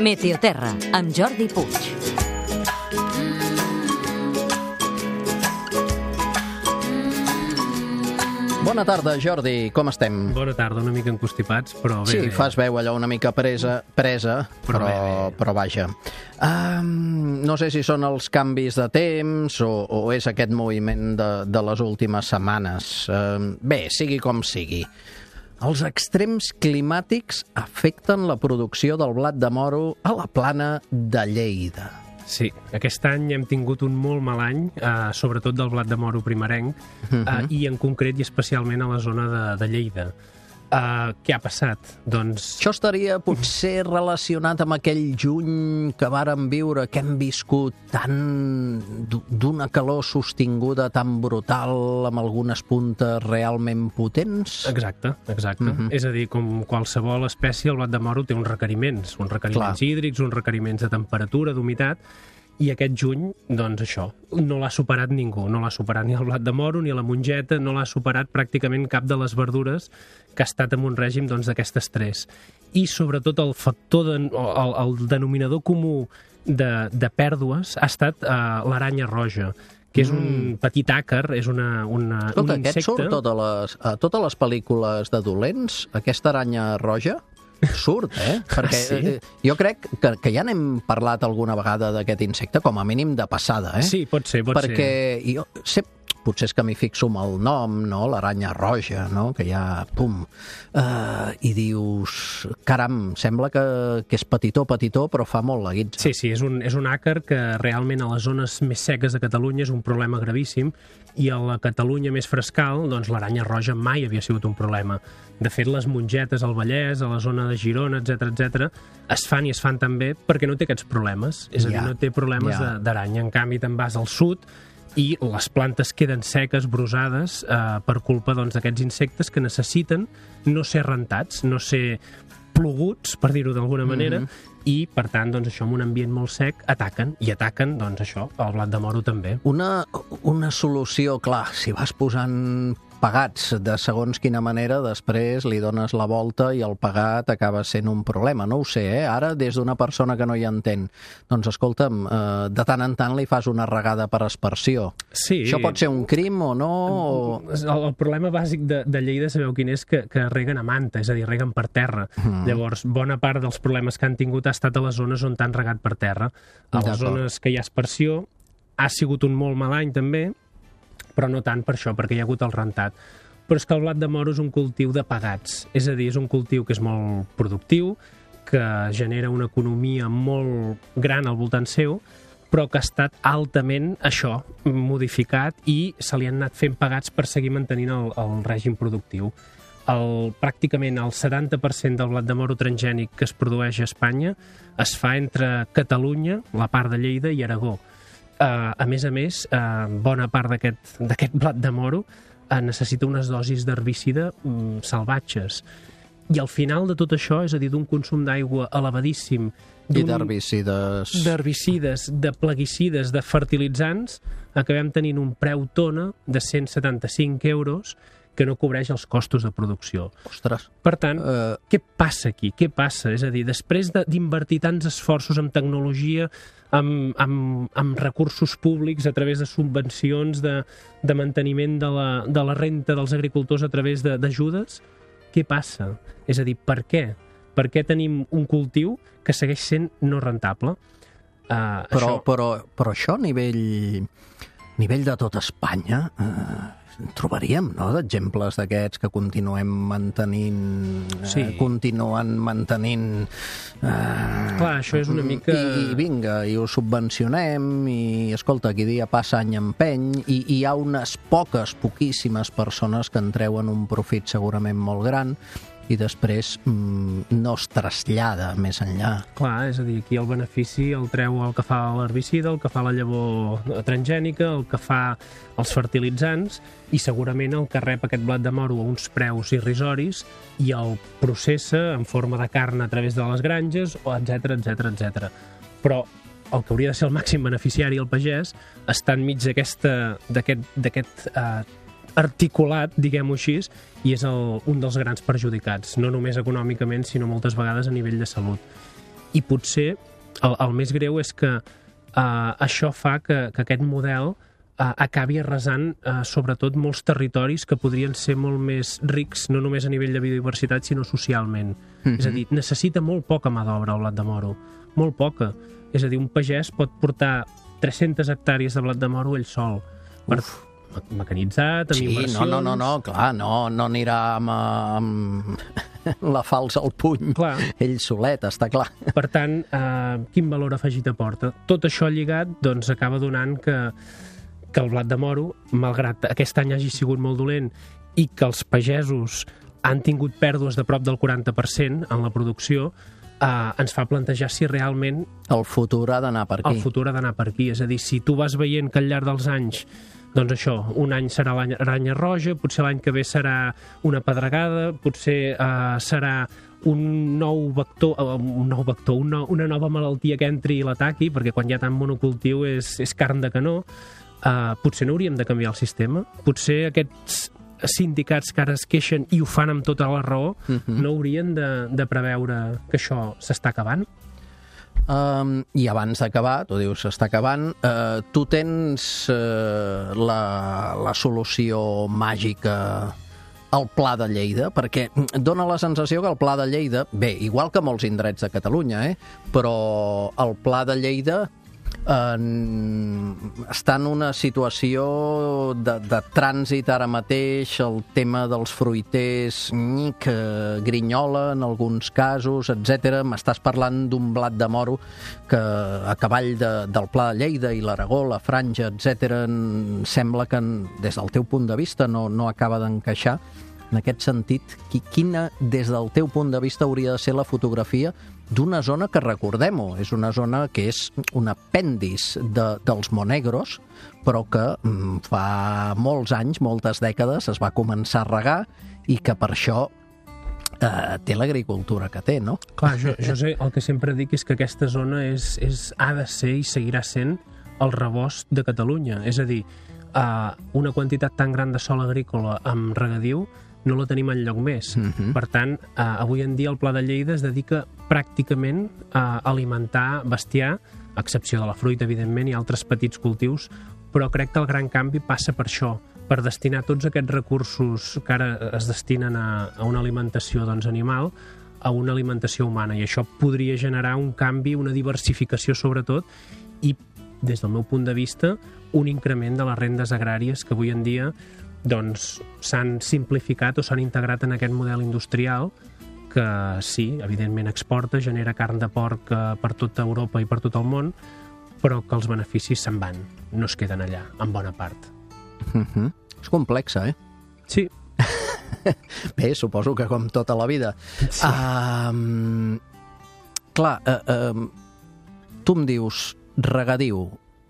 Meteoterra, amb Jordi Puig. Bona tarda, Jordi, com estem? Bona tarda, una mica encostipats, però bé. Sí, fas veu allò una mica presa, però vaja. No sé si són els canvis de temps o és aquest moviment de les últimes setmanes. Bé, sigui com sigui. Els extrems climàtics afecten la producció del blat de moro a la plana de Lleida. Sí, aquest any hem tingut un molt mal any, sobretot del blat de moro primerenc, i en concret i especialment a la zona de Lleida. Què ha passat? Doncs... Això estaria potser relacionat amb aquell juny que vàrem viure, que hem viscut tan d'una calor sostinguda tan brutal amb algunes puntes realment potents? Exacte. És a dir, com qualsevol espècie, el blat de moro té uns requeriments hídrics, uns requeriments de temperatura, d'humitat, i aquest juny, doncs això, no l'ha superat ningú. No l'ha superat ni el blat de moro, ni la mongeta, no l'ha superat pràcticament cap de les verdures que ha estat en un règim d'aquestes tres. I sobretot el factor, el denominador comú de pèrdues ha estat l'aranya roja, que és un petit àcar, és un Escolta, insecte... aquest surt a totes les pel·lícules de dolents, aquesta aranya roja? Surt, Perquè sí? Jo crec que ja n'hem parlat alguna vegada d'aquest insecte, com a mínim de passada, Sí, pot ser. Perquè jo sé, potser és que m'hi fixo amb el nom, no? L'aranya roja, no? Que ja, pum, i dius, caram, sembla que és petitó, però fa molt la guitza. Sí, és un àcar que realment a les zones més seques de Catalunya és un problema gravíssim, i a la Catalunya més frescal, doncs l'aranya roja mai havia sigut un problema. De fet, les mongetes al Vallès, a la zona de Girona, etc, es fan i es fan també perquè no té aquests problemes. És a dir, no té problemes d'aranya. En canvi, te'n vas al sud i les plantes queden seques, brosades, per culpa d'aquests insectes que necessiten no ser rentats, no ser ploguts, per dir-ho d'alguna manera, i, per tant, doncs, això, en un ambient molt sec, ataquen, doncs, això, el blat de moro també. Una solució, clar, si vas posant pegats de segons quina manera, després li dones la volta i el pegat acaba sent un problema. No ho sé, Ara, des d'una persona que no hi entén. Doncs, escolta'm, de tant en tant li fas una regada per aspersió. Sí. Això pot ser un crim o no? El problema bàsic de Lleida, sabeu quin és? Que reguen a manta, és a dir, reguen per terra. Llavors, bona part dels problemes que han tingut ha estat a les zones on t'han regat per terra. A les zones que hi ha aspersió ha sigut un molt mal any també, però no tant per això, perquè hi ha hagut el rentat. Però és que el blat de moro és un cultiu de pegats, és a dir, és un cultiu que és molt productiu, que genera una economia molt gran al voltant seu, però que ha estat altament, modificat, i se li han anat fent pegats per seguir mantenint el règim productiu. Pràcticament el 70% del blat de moro transgènic que es produeix a Espanya es fa entre Catalunya, la part de Lleida, i Aragó. A més, bona part d'aquest blat de moro necessita unes dosis d'herbicida salvatges. I al final de tot això, és a dir, d'un consum d'aigua elevadíssim, I d'herbicides... D'herbicides, de plaguicides, de fertilitzants, acabem tenint un preu tona de 175 euros que no cobreix els costos de producció. Ostres. Per tant, què passa aquí? Què passa? És a dir, després d'invertir tants esforços en tecnologia, amb recursos públics, a través de subvencions, de manteniment de la renta dels agricultors a través d'ajudes, què passa? És a dir, per què? Per què tenim un cultiu que segueix sent no rentable? Però això a nivell de tot Espanya... trobaríem, no?, d'exemples d'aquests que continuen mantenint... Clar, això és una mica... I vinga, i ho subvencionem, i, escolta, aquí dia passa any empeny, i hi ha unes poquíssimes persones que en treuen un profit segurament molt gran, i després no es trasllada més enllà. Clar, és a dir, aquí el benefici el treu el que fa l'herbicida, el que fa la llavor transgènica, el que fa els fertilitzants, i segurament el que rep aquest blat de moro a uns preus irrisoris i el processa en forma de carn a través de les granges, etc. Però el que hauria de ser el màxim beneficiari, el pagès, està enmig d'aquest articulat, diguem-ho així, i és un dels grans perjudicats, no només econòmicament, sinó moltes vegades a nivell de salut. I potser el més greu és que això fa que aquest model acabi arrasant sobretot molts territoris que podrien ser molt més rics, no només a nivell de biodiversitat, sinó socialment. És a dir, necessita molt poca mà d'obra el blat de moro, molt poca. És a dir, un pagès pot portar 300 hectàrees de blat de moro ell sol, mecanitzat, amb inversions... No, clar, no anirà amb la falsa al puny, clar. Ell solet, està clar. Per tant, quin valor afegit aporta? Tot això lligat, doncs, acaba donant que el blat de moro, malgrat aquest any hagi sigut molt dolent i que els pagesos han tingut pèrdues de prop del 40% en la producció, ens fa plantejar si realment... El futur ha d'anar per aquí. El futur ha d'anar per aquí. És a dir, si tu vas veient que al llarg dels anys, doncs això, un any serà l'aranya roja, potser l'any que ve serà una pedregada, potser serà un nou vector, una nova malaltia que entri i l'ataqui, perquè quan hi ha tant monocultiu és carn de canó. Potser no hauríem de canviar el sistema? Potser aquests sindicats que ara es queixen i ho fan amb tota la raó no haurien de preveure que això s'està acabant? I abans d'acabar, tu dius s'està acabant, tu tens la solució màgica al Pla de Lleida, perquè dona la sensació que el Pla de Lleida, bé, igual que molts indrets de Catalunya, però el Pla de Lleida està en una situació de trànsit ara mateix, el tema dels fruiters que grinyola en alguns casos, etc. M'estàs parlant d'un blat de moro que a cavall del Pla de Lleida i l'Aragó, la Franja, etc. sembla que des del teu punt de vista no acaba d'encaixar. En aquest sentit, quina, des del teu punt de vista, hauria de ser la fotografia d'una zona que, recordem-ho, és una zona que és un apèndix dels Monegros, però que fa molts anys, moltes dècades, es va començar a regar i que per això té l'agricultura que té, no? Clar, jo sé, el que sempre dic és que aquesta zona ha de ser i seguirà sent el rebost de Catalunya. És a dir, una quantitat tan gran de sòl agrícola amb regadiu no la tenim enlloc més. Per tant, avui en dia el Pla de Lleida es dedica pràcticament a alimentar bestiar, a excepció de la fruita, evidentment, i altres petits cultius, però crec que el gran canvi passa per això, per destinar tots aquests recursos que ara es destinen a una alimentació animal, a una alimentació humana, i això podria generar un canvi, una diversificació sobretot, i des del meu punt de vista, un increment de les rendes agràries que avui en dia s'han simplificat o s'han integrat en aquest model industrial que sí, evidentment exporta, genera carn de porc per tota Europa i per tot el món, però que els beneficis se'n van, no es queden allà, en bona part. És complexa, Sí. Bé, suposo que com tota la vida. Sí. Clar, tu em dius regadiu,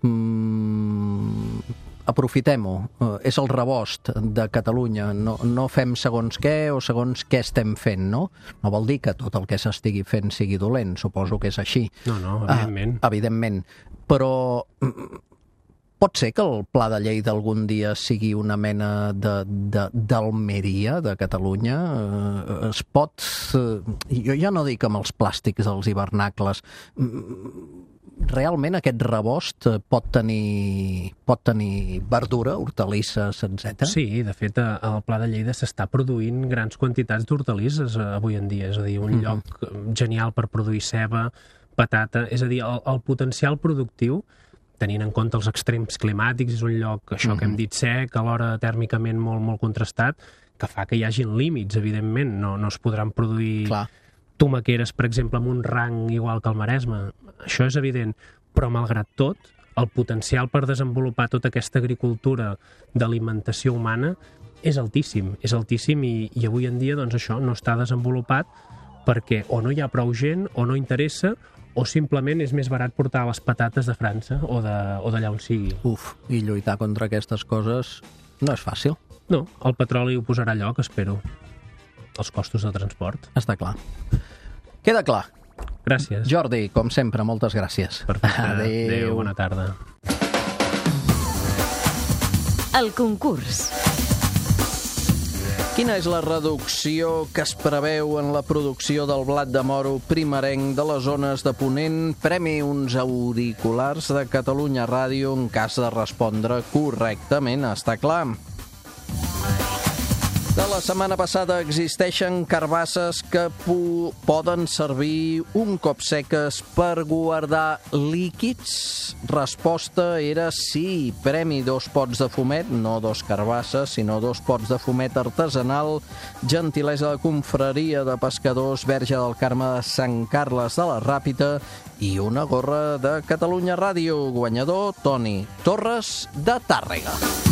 aprofitem-ho, és el rebost de Catalunya, no fem segons què o segons què estem fent, no? No vol dir que tot el que s'estigui fent sigui dolent, suposo que és així. No, evidentment. Evidentment, però pot ser que el Pla de Lleida algun dia sigui una mena d'Almeria de Catalunya? Es pot... Jo ja no dic amb els plàstics dels hivernacles. Realment aquest rebost pot tenir verdura, hortalisses, etc. Sí, de fet, al Pla de Lleida s'està produint grans quantitats d'hortalisses avui en dia, és a dir, un lloc genial per produir ceba, patata, és a dir, el potencial productiu, tenint en compte els extrems climàtics, és un lloc, això que hem dit, sec, alhora tèrmicament molt, molt contrastat, que fa que hi hagin límits, evidentment, no es podran produir... Clar. Tomaqueres, per exemple, amb un rang igual que el Maresme. Això és evident, però malgrat tot, el potencial per desenvolupar tota aquesta agricultura d'alimentació humana és altíssim i avui en dia doncs això no està desenvolupat perquè o no hi ha prou gent o no interessa o simplement és més barat portar les patates de França o d'allà on sigui. I lluitar contra aquestes coses no és fàcil. No, el petroli ho posarà a lloc, espero. Els costos de transport. Està clar. Queda clar. Gràcies. Jordi, com sempre, moltes gràcies. Perfecte. Adéu, bona tarda. El concurs. Quina és la reducció que es preveu en la producció del blat de moro primerenc de les zones de Ponent? Premi uns auriculars de Catalunya Ràdio en cas de respondre correctament, està clar. De la setmana passada existeixen carbasses que poden servir un cop seques per guardar líquids? Resposta era sí. Premi 2 pots de fumet, no 2 carbasses, sinó 2 pots de fumet artesanal, gentilesa de confraria de pescadors Verge del Carme de Sant Carles de la Ràpita i una gorra de Catalunya Ràdio. Guanyador, Toni Torres de Tàrrega.